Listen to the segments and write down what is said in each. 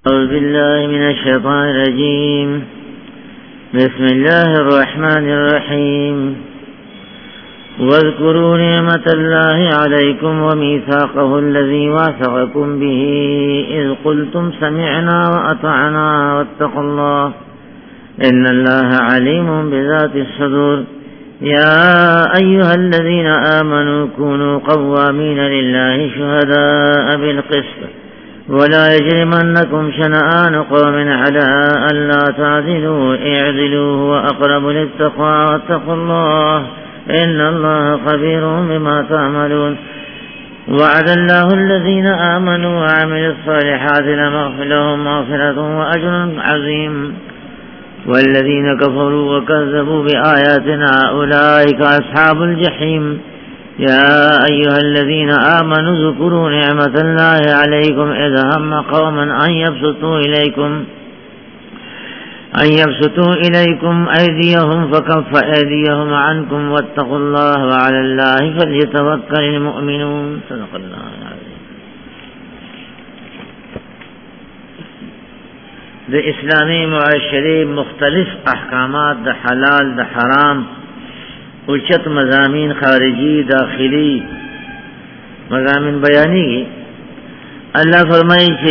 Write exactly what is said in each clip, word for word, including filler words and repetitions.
أعوذ بالله من الشيطان الرجيم. بسم الله الرحمن الرحيم. واذكروا نعمة الله عليكم وميثاقه الذي واثقكم به إذ قلتم سمعنا وأطعنا واتقوا الله إن الله عليم بذات الصدور. يا أيها الذين آمنوا كونوا قوامين لله شهداء بالقسط ولا يجرمنكم شنآن قوم على ألا تعدلوا اعدلوا هو أقرب للتقوى واتقوا الله إن الله خبير بما تعملون. وعد الله الذين آمنوا وعملوا الصالحات لهم مغفرة وأجر عظيم والذين كفروا وكذبوا بآياتنا أولئك أصحاب الجحيم. يا أيها الذين آمنوا اذكروا نعمة الله عليكم إذ هم قوما أن يبسطوا إليكم أن يبسطوا إليكم أيديهم فكف أيديهم عنكم واتقوا الله وعلى الله فليتوكل المؤمنون. صدق الله العظيم. د اسلامی معاشره مختلف احکامات د حلال د حرام اوچت مضامین خارجی داخلی مضامین بیانی گی. اللہ فرمائی چھے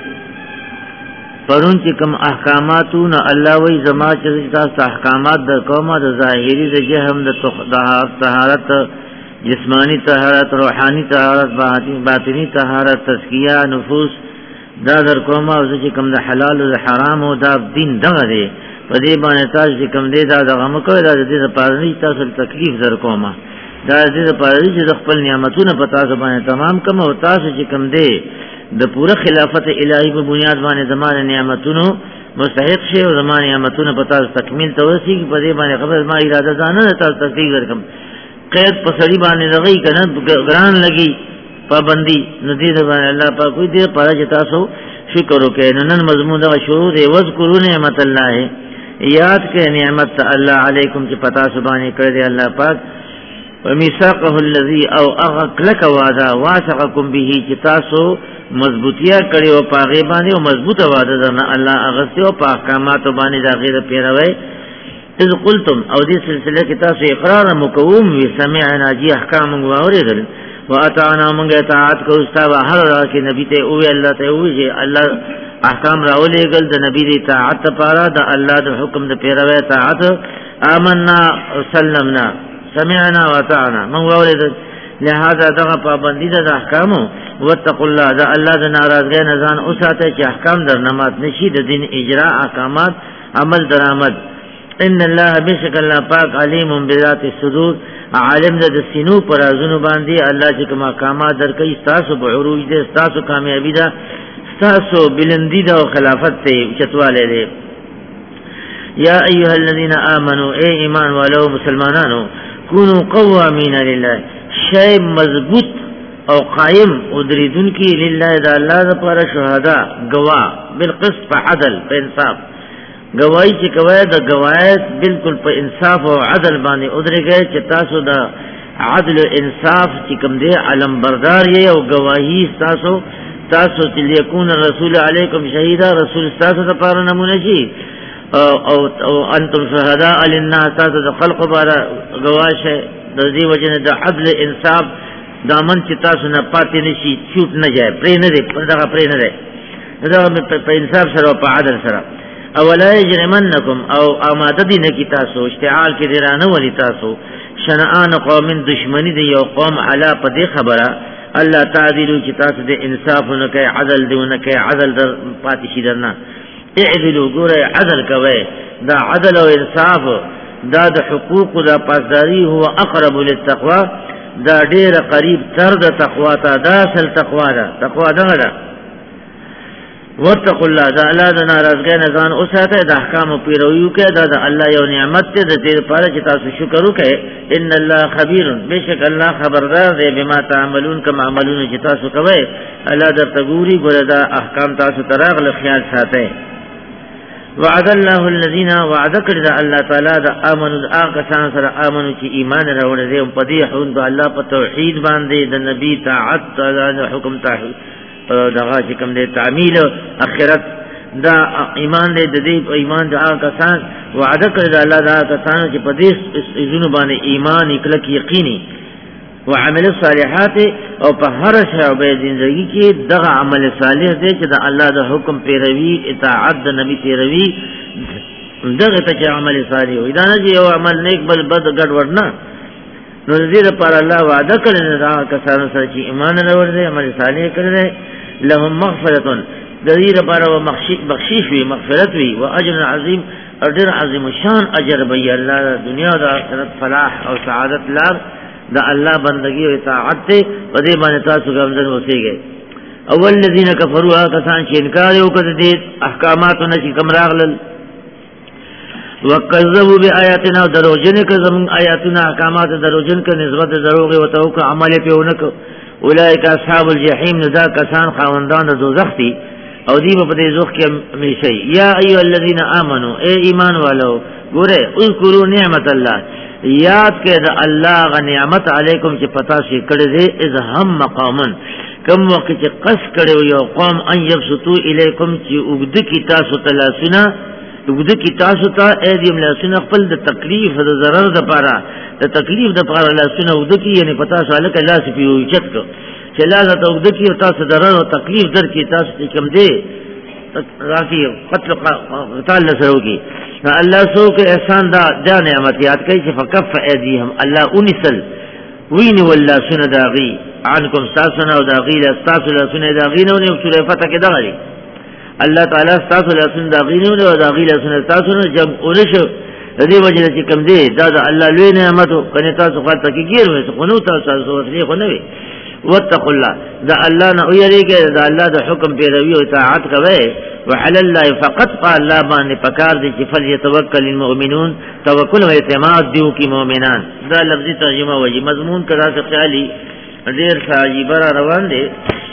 پرون چی کم احکاماتو نا اللہ وی زما چیزا احکامات در قوما در ظاہری در جہم در طہارت جسمانی طہارت روحانی طہارت باطنی طہارت تزکیہ نفوس دا در قوما وزا چی کم در حلال و در حرام و دا دین دغا دے پا دی بانی تاج چی کم دے دا دا غمکو دا دی دا پارنی تاسل تکلیف در قوما دا دی دا پارنی چی دا خپل نعمتون پا تاسو بانی تمام کم و تاسو چی کم دے دا پورا خلافت الہی پا بنیاد بانی زمان نعمتونو مستحق شے و زمان نعمتون پا تاسو تکمیل تورسی کی پا دی بانی خبر ما ارادہ دانا دا تاسو تکلیف در کم قید پا سری بانی لغی کنن گران لگی پابندی ندید بانی اللہ پاک کوئی دیر پارا چی تاسو شکرو کہ ننن مضمون دا شروع دے وذکرو نعمت اللہ ہے یاد کے نعمت اللہ علیکم چی پتا سبانی کردے اللہ پاک ومیثاقه الذی او اغقلک وعدا واسقکم به چی تاسو مضبوطیا کردے و پاغی باندے و مضبوط وعدا درنا اللہ اغسطے و پا احکامات باندے دا غیر پیروے اذ قلتم او دی سلسلہ کی تاسو اقرار مقوم وی سمعنا جی احکام واوری دل و اطعنا منگا اطاعت کو استابا حر را کہ نبی تے اوی اللہ تے اوی جے اللہ احکام راولے گل دا نبی دی اطاعت پارا دا اللہ دا حکم دا پیروے اطاعت آمنا سلمنا سمعنا و اطعنا منگا اولی دا لہذا دا پابندی دا احکامو واتقوا اللہ دا اللہ دا ناراضگی نزان اساتے چی احکام در نمات نشی دا دین اجراء احکامات عمل درآمد. ان اللہ بشک اللہ پاک علیم بذات الصدور عالم دا سینو پر ازنو باندی اللہ چکم احکامات در کئی ستاسو بعروج دے ستاسو کامیابی دا ستاسو بلندی دا و خلافت تے چتوالے دے. یا ایوہ الذین آمنو اے ایمان والو مسلمانانو کونو قوامین للہ شای مضبوط او قائم ادریدن کی للہ دا اللہ دا پارا شہداء گواہ بالقسط پا عدل پا انصاف گواہی چی کوای دا گواہیت بالکل پا انصاف و عدل باندے ادرے گئے چی تاسو دا عدل و انصاف چی کم دے علم بردار یہ او گواہی تاسو تاسو چی لیکون رسول علیکم شہیدہ رسول تاسو دا پارا نمونہ چی او انتم شہداء للناس تاسو دا خلق بارا گواش ہے دا دی وجہ دا عدل انصاف دامن چی تاسو نا پاتی نشی چھوٹ نہ جائے پرے نہ دے دا پرے نہ دے دا پا انصاف سر و پا عدل سر. اولا یجرمنکم او آماددی نکی تاسو اشتعال کی دیرانو ولی تاسو شنآن قوم دشمنی دی یو قوم علا پا دی خبرہ اللہ تعدیلو چی تاسو دی انصاف نکی عدل دیو نکی عدل در پاتشی درنا اعدلو گورے عدل کوئے دا عدل و انصاف دا دا حقوق دا پاسداری ہوا اقرب للتقوی دا دیر قریب تر دا تقوی تا دا سل تقوی دا تقوی دا دا واتقوا اللہ دا اللہ دا ناراضگی نزان اساتے دا احکام پیرویو کے دا دا اللہ یو نعمت تے دا تیر پارا چی تاسو شکرو کے ان اللہ خبیر بے شک اللہ خبردار دے بما تعملون کم عملون چی تاسو کوئے اللہ در تگوری گولا دا احکام تاسو تراغل خیال ساتے. وعد اللہ الذین وعد کرد اللہ تعالی دا آمنو دا آقسان سر آمنو چی ایمان روڑ دے ام پدیحون دا اللہ پا توحید باندے دا نبی طاعت دا حکم تاحید دغا چکم دے تعمیل اخرت دا ایمان دې د دې ایمان دا کسان وعده کړی الله دا کسان چې په دې ایزونه باندې ایمان کلک یقیني وعمل الصالحات او په هر شعبه زندگی کې دغه عمل صالح دی چې د الله د حکم پیروي اطاعت د نبی پیروي دغه ته عمل صالح وي دا نه یو عمل نیک بل بد ګډ ورنه نو دې لپاره الله وعده کړی دا کسان سره چې ایمان لري دي عمل صالح کړي لهم مغفرة دې لپاره بخشش وي مغفرت وي او اجر عظیم اجر عظیم شان اجر به الله دنیا او آخرت فلاح او سعادت لار دا الله بندگی او اطاعت ته په دې باندې تاسو ګمځن اوسېږئ. اول الذين كفروا کسان چې انکار وکړ دې احکاماتو چې کوم راغلل وکذبوا بآیاتنا دروژن ک زمون آیاتنا احکامات دروژن ک نسبت دروغ او توک عمل پیونک اولئک اصحاب الجحیم ذا کسان خاوندان دوزخ دي او دی په دې زوخ کې همیشه یا ایو الذین آمنو اے ایمان والو ګوره اذکروا نعمت الله یاد کې د الله غ نعمت علیکم چې پتا شي کړی دې اذ هم مقامن کوم وخت چې قص کړو یو قوم ان یبسطو الیکم چې وګد کی تاسو تلاسنا وګد کی تاسو ته اې دې ملاسنا خپل د تکلیف د ضرر د پاره د تکلیف د پاره لاسونه وګد کی یعنی پتا شو الک الله سپیو چت کو چې لازم ته وګد کی تاسو ضرر او تکلیف در کی تاسو کم دې راکی قتل قتال سره کی الله سو کے احسان دا دا نعمت یاد کئی چې فکف ایدیهم الله انسل وین والله سن داغي عنکم ساسنا او داغي لاستاس لا سن داغي نو نه سوره فتح کې دغري الله تعالی استاس لا سن داغي نو او داغي لا سن تاسو نه جب اورش دې وجه چې کم دی دا د الله لوی نعمت کنه تاسو خاطر کې ګیر وې خو نو تاسو وسلې خو نه وي واتقوا الله دا الله نه ویریږي دا الله د حکم پیروي او اطاعت کوي وعلى الله فقط قال الله باندې پکار دي چې فليتوکل المؤمنون توکل او اعتماد دیو کی مؤمنان دا لفظي ترجمه وایي مضمون کدا څه خیالي ډیر ساجي بر روان دي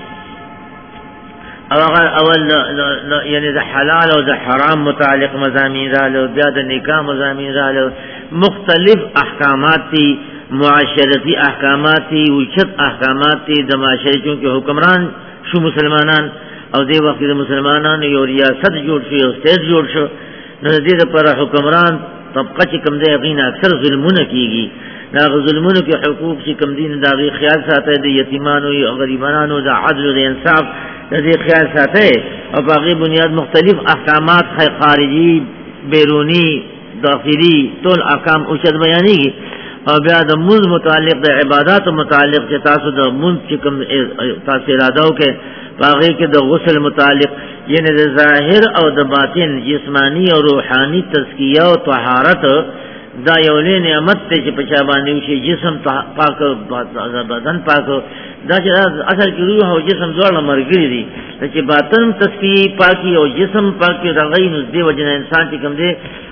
اول اول یعنی د حلال او د حرام متعلق مضامین رااله بیا د نکاح مضامین رااله مختلف احکامات دي معاشرتی احکامات دي وچت احکامات دي د معاشره چونکه حکمران شو مسلمانان او دی وخت د مسلمانانو یو ریاست جوړ شو یو سټیټ جوړ شو نو دې لپاره حکمران طبقه چې کوم دی غینه اکثر ظلمونه کیږي دا ظلمونه کې حقوق چې کوم دین دا غي خیال ساتي د یتیمانو او غریبانو د عدل او انصاف د دې خیال ساتي او په غي بنیاد مختلف احکامات خارجي بیرونی داخلي ټول احکام او شد بیانېږي او بیا د موږ متعلق د عبادت متعلق چې تاسو د موږ چې کوم تاسو اراده وکړي باغی کې د غسل متعلق یعنی د ظاهر او د باطن جسمانی او روحانی تزکیه او طهارت دا یو لوی نعمت ته چې په چا باندې شي جسم پاک بدن پاک دا چې اصل کې روح او جسم دواړه مرګري دي چې باطن تزکیه پاکي او جسم پاکي راغی نو دې وجه انسان چې کوم دی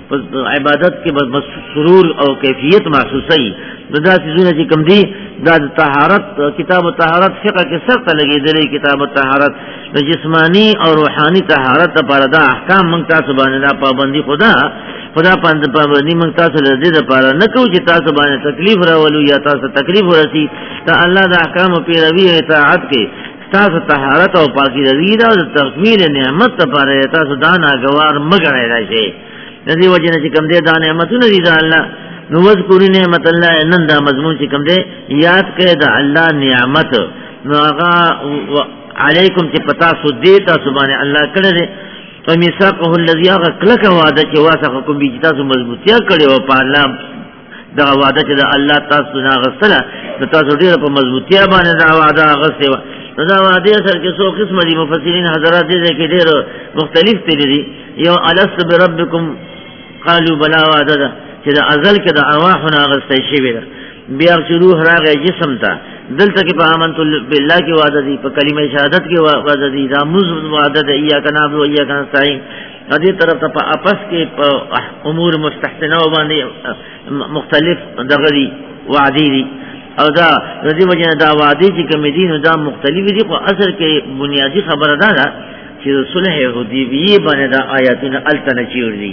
عبادت کې مسرور او کیفیت محسوسي دا چیزونه چې کوم دي دا طهارت کتاب الطهارت فقہ کې سخت لګیدلې کتاب الطهارت د جسمانی او روحانی طهارت لپاره دا احکام موږ تاسو باندې دا پابندي خدا خدا پاند پابندي موږ تاسو لږه لپاره نه کوو چې تاسو باندې تکلیف راولو یا تاسو تکلیف ورسي ته الله د احکام پیروي او اطاعت کې تاسو طهارت او پاکي رضی دا او تکمیل نعمت لپاره تاسو دا ناګوار مګړای راشي د دې وجه نه چې کوم دې دا نعمتونه دي دا الله نو وذکر نعمت الله نن دا مضمون چې کوم دی یاد کړئ دا الله نعمت نو هغه علیکم چې پتا سو دې تاسو باندې الله کړی دی او میثاقه الذی هغه کلک وعده چې واسقکم به تاسو مضبوطیا کړی او په الله دا وعده چې الله تاسو نه غسله تاسو ډیر په مضبوطیا باندې دا وعده غسه دا وعده سره کې څو قسم دي مفسرین حضرات دې کې ډیر مختلف دي یو الست بربکم قالوا بلا وعده ده چې د ازل کې د ارواحنا غسته شي ویل بیا چې روح راغی جسم ته دلته کې په امنت بالله کې وعده دي په کلمه شهادت کې وعده دي دا موږ وعده دي یا کنا ابو یا کنا ساين دې طرف ته په اپس کې په امور مستحسنه باندې مختلف دغه دي وعده دي او دا دې وجه دا وعده چې کوم دي نو دا مختلف دي خو اصل کې بنیادی خبره ده چې صلح حدیبیه باندې دا آیاتونه التنه چیر دي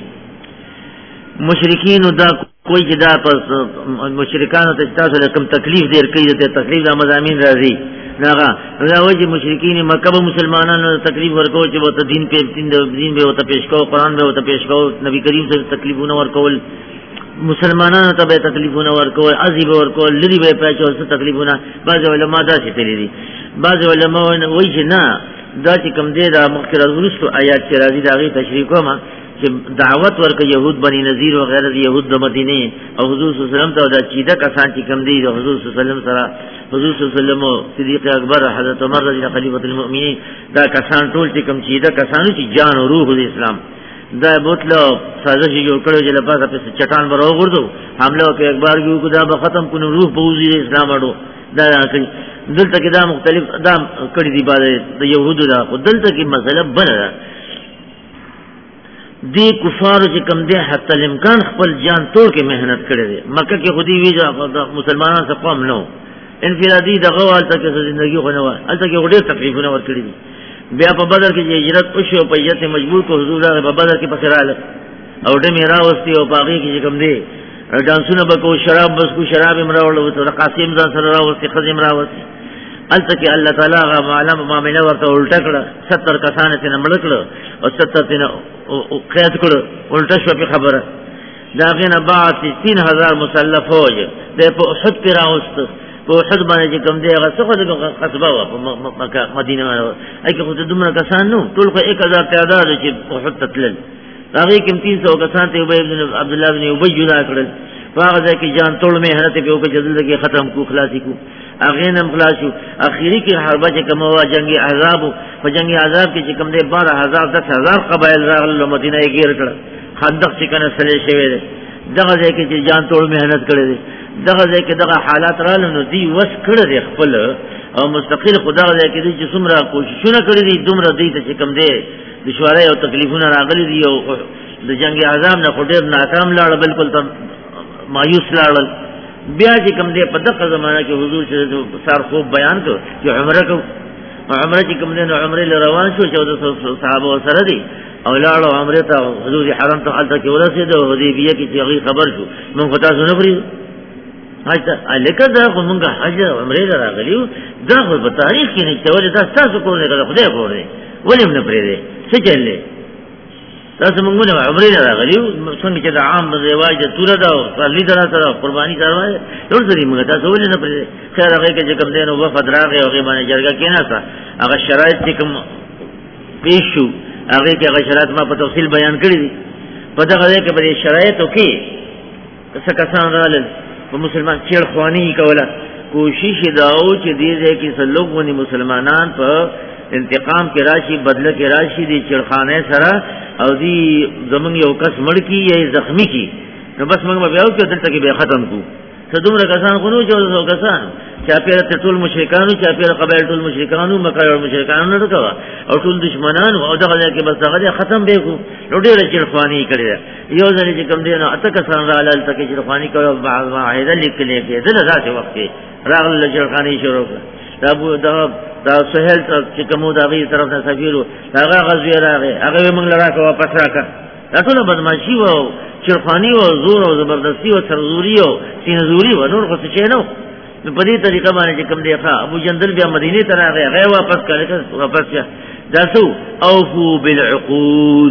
مشرکین دا کوئی جدا پس مشرکانو ته تاسو له کوم تکلیف دیر کوي ته تکلیف د مزامین راځي ناغا راوی مشرکین مکه به مسلمانانو تکلیف ورکو چې وته دین په دین دین به وته پیش کو قرآن به وته پیش کو نبی کریم صلی الله علیه وسلم تکلیفونه ورکول مسلمانانو ته به تکلیفونه ورکول عذاب ورکول لری به پېچو څه تکلیفونه بعض علما دا چې تللی دي بعض علما وایي چې نه دا چې کوم دی دا مخکره ورستو آیات چې راځي دا غي تشریح کوم چې دعوت ورکړي يهود بني نذیر او غیره يهود د مدینه او حضور صلی الله علیه وسلم ته دا چیده کسان چې کوم دي د حضور صلی الله علیه وسلم سره حضور صلی الله علیه وسلم صدیق اکبر حضرت عمر رضی الله خلیفۃ المؤمنین دا کسان ټول چې کوم چیده کسانو چې جان او روح د اسلام دا بوتلو سازش جوړ کړو چې لپاره په چټان برو ورځو حمله په اکبر کې کو دا به ختم کونو روح په وزیر اسلام اړو دا کوي دلته کې دا مختلف دا کړي دي بعد د يهودو دا دلته کې مسله بل ده دی کفار چې کم دی حتی الامکان خپل جان توڑ کې مهنت کړي دي مکه کې خودي وی مسلمانانو څخه قوم نو انفرادي دغه والته کې ژوندۍ خو نه و الته کې ډېر تکلیفونه ورکړي دي بیا په بدر کې هجرت وشو په یت مجبور کو حضور هغه په بدر کې پسراله او د میرا واستي او باغی کې کوم دی ډانسونه بکو شراب بس کو شراب امراول او قاسم ځان سره راوستي خزم راوستي الته کې الله تعالی غا معلم معاملې ورته الټا کړه ستر کسان ته نمړ کړه او ستر ته قید کړه الټا شو په خبره دا غنه بعد تین هزار مسلح فوج د په احد کې راوست په احد باندې کوم دی هغه څه د قصبه و په مکه مدینه اګه خو دومره کسان نو ټول خو یک هزار تعداد چې احد تتلل هغه کې تین سو کسان ته ابي بن عبد الله بن ابي جدا کړل هغه ځکه جان ټول مهنت په وکړه جلد کې ختم کو خلاصي کو اغه نم خلاصو اخیری کې حربه چې کوم وا جنگي عذاب په جنگي عذاب کې چې کوم دی بارہ ہزار دس ہزار قبایل راغله مدینه یې غیر کړ خندق چې کنه سلې شوی دی دغه ځکه چې جان ټول مهنت کړی دی دغه ځکه دغه حالات رالو نو دی وس کړی دی خپل او مستقل خدای ځکه چې څومره کوششونه کړی دي دومره دی چې کوم دی دشواري او تکلیفونه راغلي دي او د جنگي عذاب نه خډیر ناکام لاړ بالکل تم مایوس لاړ بیا چې کوم دی په دغه زمانہ کې حضور چې سار خوب بیان کړ چې عمره کو عمره چې کوم دی نو عمره روان شو چې صحابه سره دي او لاړو عمره ته حضور حرم ته حالت کې ورسېد او حدیبیه کې چې خبر شو مونږ تاسو نه پری هاته الکه دا کومه حج عمره راغلیو دا خو په تاریخ کې نه چې دا تاسو کوله کړه خدای کوله ولیم نه پری دي څه چلې تاسو موږ نه عمره راغلیو څنګه چې د عام رواج د توره دا او صلی الله سره قرباني کاروي ټول ځری موږ تاسو ولې نه پری خیر هغه کې چې کوم دین او وفد راغی او غیبانه جرګه کې نه تا هغه شرایط چې کوم پیښو هغه کې هغه شرایط ما په تفصیل بیان کړی دي په دغه ځای کې به شرایط وکي څه کسان رالل په مسلمان چیر خوانی کوله کوشش داو چې دې ځای کې سلوک ونی مسلمانان په انتقام کې راشي بدله کې راشي دي چرخانه سره او دی زمون یو کس مړ کی یا زخمی کی نو بس موږ بیا او کې دلته کې به ختم کو څه دومره کسان غنو چې څو کسان چې پیره ټول مشرکانو چې پیره قبایل ټول مشرکانو مکه او مشرکانو نه رکوا او ټول دشمنانو او دغه کې بس هغه ختم به کو نو ډېر چرخانی کړی یو ځل چې کوم دی نو اته کسان رالل تکي چرخانی کړو بعض واحده لیکلې کې دغه ذات وخت کې راغل چرخانی شروع کړ دا دا دا سهل چې کومو دا غي طرف نه سفیرو هغه غزوی راغی هغه موږ لراکه واپس راکړه دا ټول بدمعشي وو چرخانی او زور او زبردستی او سرزوری او سینزوری و نور خو څه نه په دې طریقه باندې چې کوم دی ښا ابو جندل بیا مدینه ته راغی هغه واپس کړه واپس یا داسو اوفو بالعقود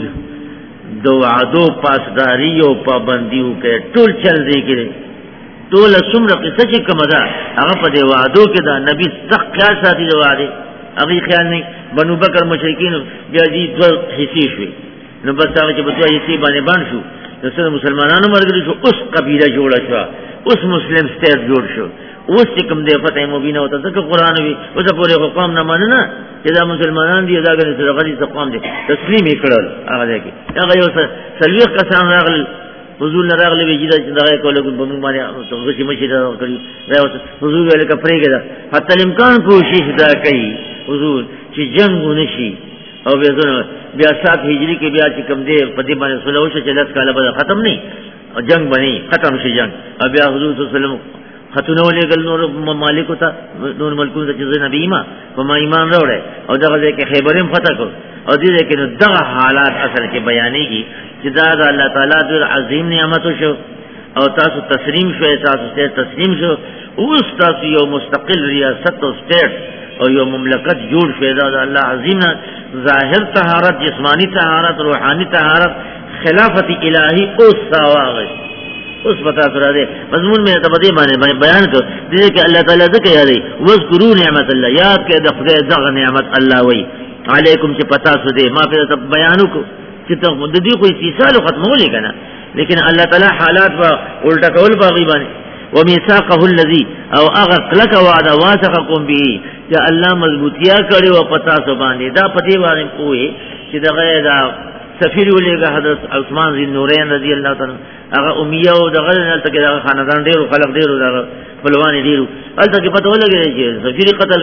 دو عدو پاسداری او پابندیو کې ټول چل دی کې ټول څومره قصه چې کومه ده هغه په دی وعدو کې دا نبی سخت خیال ساتي دی وعده هغه خیال نه بنو بکر مشرکین بیا دې دوه حصے شوي نو بس هغه چې په دوه حصے باندې باندې شو د مسلمانانو مرګ شو اوس قبیله جوړه شو اوس مسلم سټیټ جوړ شو اوس چې کوم دی فتح مبینه او ته قرآن وی اوس پورې قوم نه ماننه چې دا مسلمانان دي دا غني سره غلي قوم دي تسلیم یې کړل هغه کې هغه یو سلوي کسان راغل حضور راغلی وی چې دا کوله په موږ باندې څنګه چې مشي دا کړی دا حضور ویل کا پرېګه دا حتی امکان کوشش دا کوي حضور چې جنگ ونشي او بیا زنه بیا سات هجری کې بیا چې کوم دی په دې باندې صلح وشو چې لس کاله به ختم نه او جنگ بني ختم شي جنگ او بیا حضور صلی الله علیه وسلم خطونه ولېګل نور ممالک ته نور ملکونو چې نبی ایمان په ما ایمان راوړل او دغه ځکه خیبرم فتح کړ او دې کې دغه حالات اثر کې بیانېږي چې دا د الله تعالی د عظیم نعمت شو او تاسو تسلیم شو تاسو ته تسلیم شو اوس تاسو یو مستقل ریاست او سټیټ او یو مملکت جوړ شوی دا الله عظیم ظاهر طهارت جسمانی طهارت روحانی طهارت خلافت الہی او ساواغ اس پتا سره دے مضمون میں تبدی باندې بیان کړ دې کې الله تعالی ذکر یادي وذکروا نعمت الله یاد کې د خدای دغه نعمت الله وی علیکم چې پتا سو دے ما په بیان کو چې ته د دې کوئی استیصال ختمولې کنه لیکن الله تعالی حالات وا الټا کول باغی باندې ومیثاقه الذی او اغه لك وعده واثقكم به چې الله مضبوطیا کړي او پتا سو باندې دا پدی باندې کوی چې دغه دا سفیر ولېګه حضرت عثمان ذی نورین رضی الله تعالی هغه امیه او دغه نلته کې دغه خاندان ډیرو خلق ډیرو دغه بلوان ډیرو الته کې پته ولګی چې سفیر قتل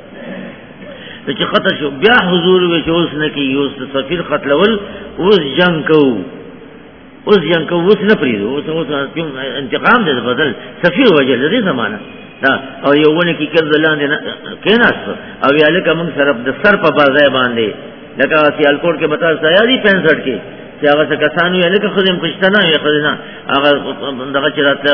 چې قتل شو بیا حضور وی چې اوس نه کې یو سفیر قتلول اوس جنگ کو اوس جنگ کو اوس نه پریدو اوس اوس انتقام دې بدل سفیر وجه دې زمانہ دا او یو ونه کې کړه لاندې کیناست او یاله کوم سره د سر په بازای باندې لکه سیال کوټ کې بتا سیادی پینسٹھ کې چې هغه څه کسانو یې لکه خدیم پښتنه یې خدینا هغه دغه چرته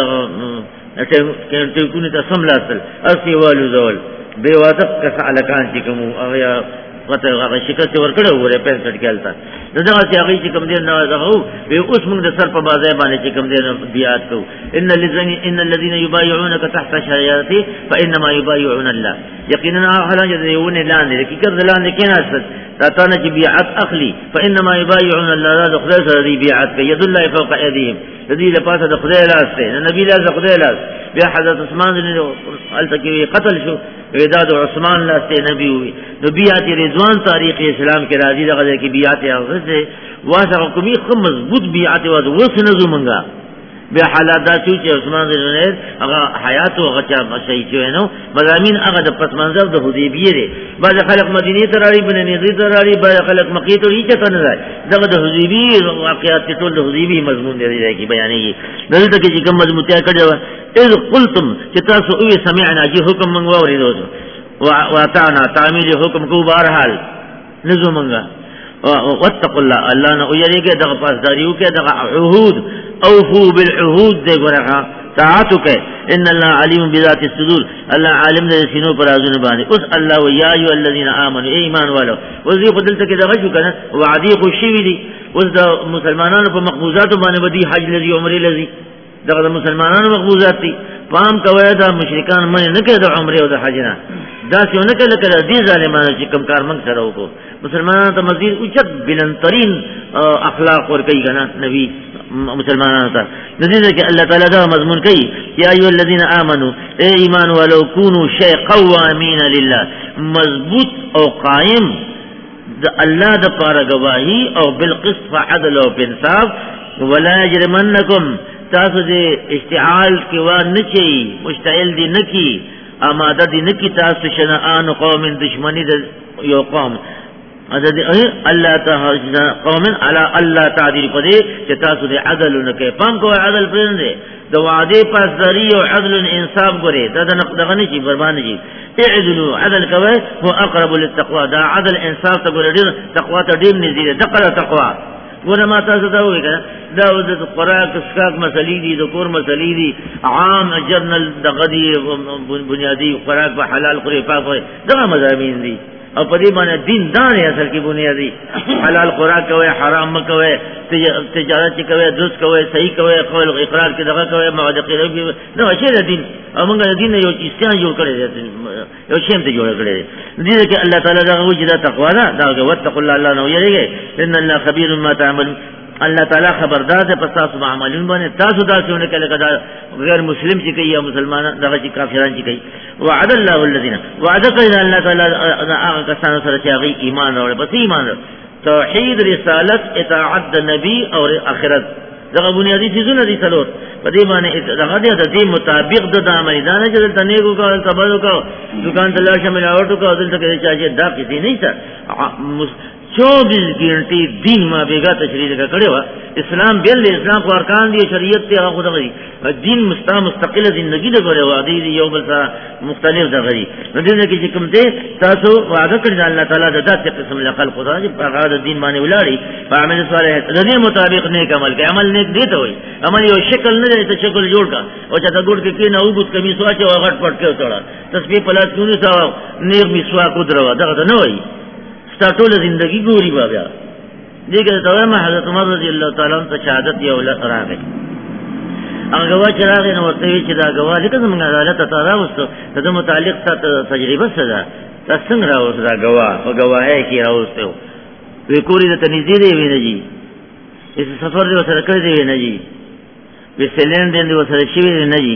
ټیم ټیکونه ته سملاتل اسی والو زول به واده کس الکان چې کوم هغه پته هغه شکست ورکړو وره پینسٹھ کې التا دغه چې هغه چې کوم دې نه هغه به اوس موږ د سر په بازار باندې چې کوم دې بیات کو ان الذين ان الذين يبايعونك تحت شجرتي فانما يبايعون الله یقینا هغه چې یونه لاندې کې کړه لاندې کې نه تاتانا چې بیعت اخلي فانما يبايعون الله لا خدای سره دی بیعت کوي ید الله فوق ايديهم دې لپاره د خدای لاس ته نبی لاس خدای لاس بیا حضرت عثمان بن التکی قتل شو وداد عثمان لاس ته نبی وي نبیات رضوان تاریخ اسلام کې راځي دغه کې بیعت هغه واسه کومي خو مضبوط بیعت و وس نزو منګه بیا حالات دا چې عثمان بن عمر هغه حیات او غچا شهید شوی نو مضامین هغه د پس منظر د حدیبیه دی بعض خلک مدینه ته راړي بن نذیر ته راړي بعض خلک مکې ته ریچ ته نه راځي دغه د حدیبیه واقعات ټول د حدیبیه مضمون دی کی بیانېږي دلته کې کوم مضمون تیا کړو اذ قلتم چې تاسو او سمعنا چې حکم منغو اوریدو واطعنا تعمیل حکم کو بهرحال نزو منغا واتقوا الله الله نه یریږي دغه پاسداریو کې دغه عهود اوفو بالعهود دې ګورغه طاعتک ان الله علیم بذات الصدور الله عالم دې سينو پر ازونه باندې اوس الله ويا ايو الذين امنوا ایمان والو وذي قدلته کې دغه شو کنه وعدي خوشي دي اوس د مسلمانانو په مقبوزات باندې ودی حج لذي عمره لذي دغه مسلمانانو مقبوزات دي پام کوي دا مشرکان مې نه کړه د عمره او د حج نه دا څونه کله کله دې ظالمانو چې کوم کار موږ سره وکړو مسلمانانو ته مزید اوچت بلندترین اخلاق ور کوي کنه نبی مسلمانانو ته نزيد کې الله تعالی دا مضمون کوي یا ایو الذین آمنو اے ایمان ولو کونوا شیء قوامین لله مضبوط او قائم د الله د پاره گواہی او بالقسط عدل او انصاف ولا یجرمنکم تاسو دې اشتعال کې و نه چي مشتعل دي نکی آماده دي نکی تاسو شنآن قوم دشمنی د یو قوم عدد الله تعالی قوم علی الله تعالی پدې چې تاسو دې عدل نه کوي پام کوی عدل پرې نه د وعده پاسداری او عدل انصاف ګوري دا دغه نه شي بربان شي اعدلوا عدل کوي هو اقرب للتقوى دا عدل انصاف ته ګوري تقوا ته ډیر نږدې ده دغه تقوا ګوره ما تاسو ته وایي کنه دا د قرآن اسکاک مسلې دي د کور مسلې دي عام جرنل دغه دي بنیادی خوراک په حلال خوري پاک وي دغه مضامین دي او په دې باندې دین دان اصل کې بنیادی حلال خوراک کوي حرام مکوي تجارت کوي دوست کوي صحیح کوي قول اقرار کې دغه کوي موعده کوي نو شی دین او موږ دین یو اسلام جوړ کړی دی یو شی ته جوړ کړی دی دې کې الله تعالی دا وجدا تقوا دا دا وتق الله الله نو یریږي ان الله خبير ما تعمل الله تعالی خبردار ده پس تاسو عملون باندې تاسو داسونه کله کدا غیر مسلم چې کوي یا مسلمان دغه چې کافران چې کوي وعد الله الذين وعد کړه الله تعالی هغه کسانو سره چې هغه ایمان اوري بس ایمان توحید رسالت اطاعت نبی او اخرت دغه بنیادی چیزونه دي څلور په دې باندې دغه د دې مطابق د میدان چې د نیکو کا تبادل کا دکان ته شامل اورټو کا دلته کې چې دا کسی نه څه چوبیس گھنٹے دین ما بیگا تشریح کا کړي وا اسلام بیل دی اسلام کو ارکان دی شریعت ته هغه دی دین مستا مستقله زندگی د غره وادي دی یو بل سره مختلف د غری نو دې کې چې کوم دې تاسو وعده کړی الله تعالی د ذات قسم له خلق خدا چې په هغه دین باندې ولاري په عمل صالح د دې مطابق نیک عمل کوي عمل نیک دی ته وي عمل یو شکل نه دی ته شکل جوړ کا او چې تا ګور کې کې نه وګت کمی سواچ او غټ پټ کې وټړه تسبیح پلاس کونی سو نیک مسوا کو دروا دغه نه وي ټول زندگی ګوري بابا دغه ته ما حضرت عمر رضی الله تعالی عنہ شهادت یو راغی هغه وا چې راغی نو ورته چې دا غوا لکه زمونږ عدالت ته راوستو د متعلق ته تجربه سره تاسو څنګه راوستو دا غوا او غواهي کې راوستو وی کوری د تنزیه دی ویني جی اس سفر دی وسره کړی دی نه جی په سلند دی وسره شي نه جی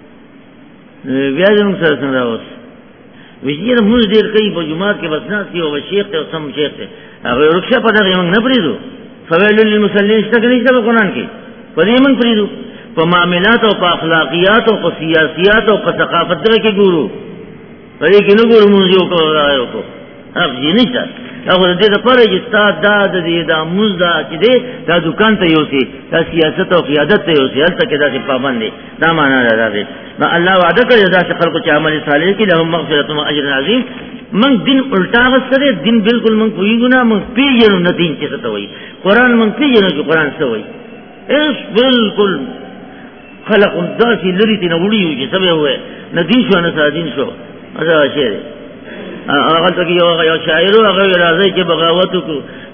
بیا زموږ سره څنګه راوستو ویجیر موږ ډیر کوي په جمعات کې بسناس کې او شیخ ته سم شیخ ته هغه رخصه په دغه موږ نه پریدو فویل للمصلین څنګه نشته په قرآن کې په دې موږ پریدو په معاملات او په اخلاقیات او په سیاسيات او په ثقافت کې ګورو په دې کې نه ګورو موږ یو کو رايو کو هغه یې نشته هغه دې د پاره چې ستاد د دې د موږ دا چې دې دا دکان ته یو سي دا سیاست او قیادت ته یو سي هلته کې دا پابند دي دا معنا راځي نو الله وعده کوي دا چې خلکو چې عمل صالح کوي لهم مغفرت و اجر عظیم من دین الټا غسره دین بالکل من کویږو نه من پیژنو نه دین چې څه وایي قران من پیژنو چې قران څه وایي اس بالکل خلق داسي لري دین وړي چې سبه وې نه دین شو نه دین شو دا شی هغه ته یو یو شاعر هغه راځي چې بغاوت کو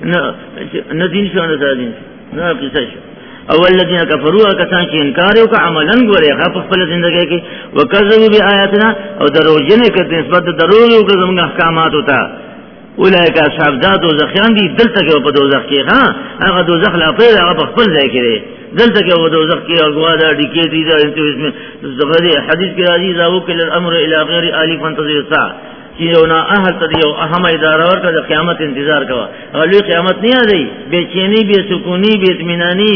نه دین شو نه دین نه کیسه شو اول الذين كفروا کسان چې انکار وکړ عملاً غوړي هغه په خپل ژوندۍ کې وکذبوا بیااتنا او دروژنه کړي نسبت دروغ او زموږ احکامات وتا اولئک اصحاب ذات او زخیان دي دلته کې په دوزخ کې ها هغه دوزخ لا په هغه په خپل ځای کې دی دلته کې په دوزخ کې هغه دا ډیکې دي دا اسمه زغری حدیث کې راځي راو کې الامر الى غیر الی فانتظر الساعه چې یو نه اهل ته یو اهم اداره ورکړه د قیامت انتظار کوه هغه قیامت نه دی بے چینی بے سکونی بے اطمینانی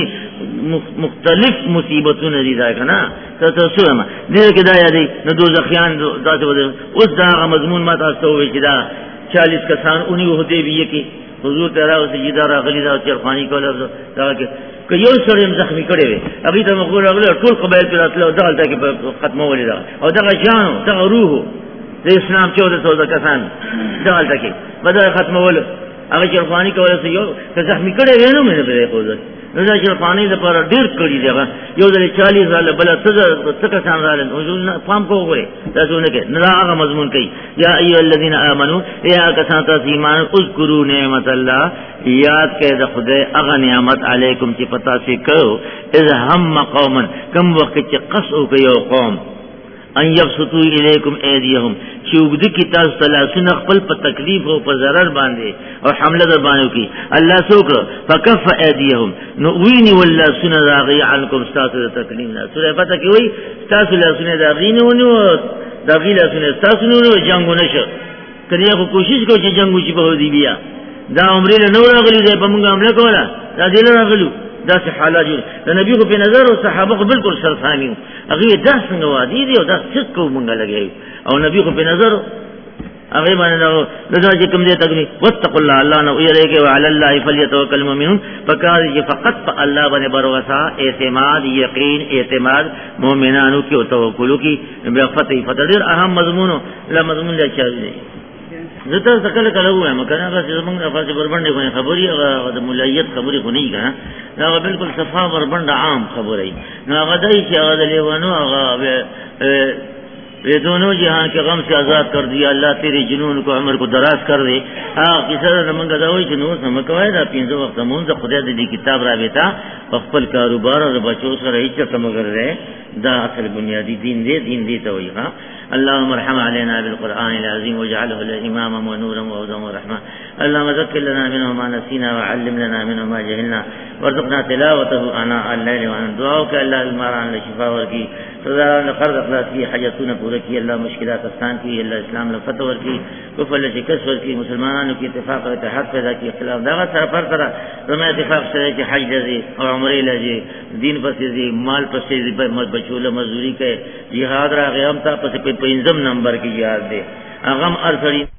مختلف مصیبتونه دي دا کنه ته څه ما دې کې دا یادې نو دوزخیان داسې وځي اوس دا مضمون ما تاسو وې چې دا چالیس کسان اونې هدی به کې حضور ته راوځي چې دا راغلي دا چرخانی کوله دا کې که یو سره زخمی کړي وي هغه ته موږ راغله ټول قبایل پر راتلو دغه کې ختمول دا او دغه جانو دغه روح د اسلام چودہ سو کسان دغه کې بدل ختمول هغه چرخانی کوله یو که زخمی کړي وي نو مې به خوځي نو دا چې پانی د پر ډیر کړي دی یو د چالیس سال بل څه څه کسان راغلي نو پام کوو دا څونه کې نه هغه مضمون کوي یا ایو الذین آمنو یا کسان تاسو ایمان اذکروا نعمت الله یاد کړئ د خدای هغه نعمت علیکم چې پتا سي کو اذ هم قوما کم وخت چې قصو کوي قوم ان یبسطوا الیکم ایدیهم چې وګد کی تاسو تلاسن خپل په تکلیف او په ضرر باندې او حمله در باندې کی الله سوکړه فکف ایدیهم نو ویني والله سن راغی عنکم تاسو تکلیف نه سورہ فتح کې وای تاسو له سن راغی نه ونیو داخله سن تاسو نه جنگو نشو کله خو کوشش کو چې جنگو چې په دی بیا دا عمره نه راغلی دی په موږ عمله کوله دا دې راغلو دا سه حالات د نبی په نظر او صحابه بالکل سرخانیو هغه دا څنګه وادي دي او دا څه کو مونږ لګي او نبی په نظر هغه باندې دا چې کوم دې تګني واتقوا الله الله نو یریږي وعلى الله فليتوکل المؤمنون فقال فقط الله باندې بروسا اعتماد یقین اعتماد مؤمنانو کې او توکل کې بیا فتح فتح اهم مضمون لا مضمون لا چاوي زته څکل کله وایم کنه هغه چې موږ افاظ بربند کوي خبري هغه د مولایت خبري خو نه کنه دا بالکل صفا بربند عام خبري نو هغه دای چې هغه لیوانو هغه ये दोनों जहां के गम से आजाद कर दिया अल्लाह तेरे जुनून को उम्र को दराज कर दे हां किसर नमंग दावई जुनू समकवाय दा पिंजो वक्त मुंज खुदा दी किताब रा बेटा खपल कारोबार और बच्चों से रही च समगर रहे दा असल बुनियादी दीन दे दीन दे तो हां اللهم ارحم علينا بالقران العظيم واجعله لنا اماما ونورا وهدى ورحمه اللهم ذكر لنا منه ما نسينا وعلم لنا منه ما جهلنا وارزقنا تلاوته آناء الليل وأن دعاؤك الله الماران لشفاء ورکی رضا قرض اخلاص کی حاجتونه پوره کی الله مشکلات آسان کی الله اسلام له فتح ورکی کفر له شکست ورکی مسلمانانو کی اتفاق او اتحاد پیدا کی اختلاف دغه سره پر سره زموږ اتفاق سره چې حج دې او عمره لږه دین پسې دې مال پسې دې په بچوله مزدوری کوي jihad راغی هم تا پسې په پنځم نمبر کې jihad دې اغم ارسلی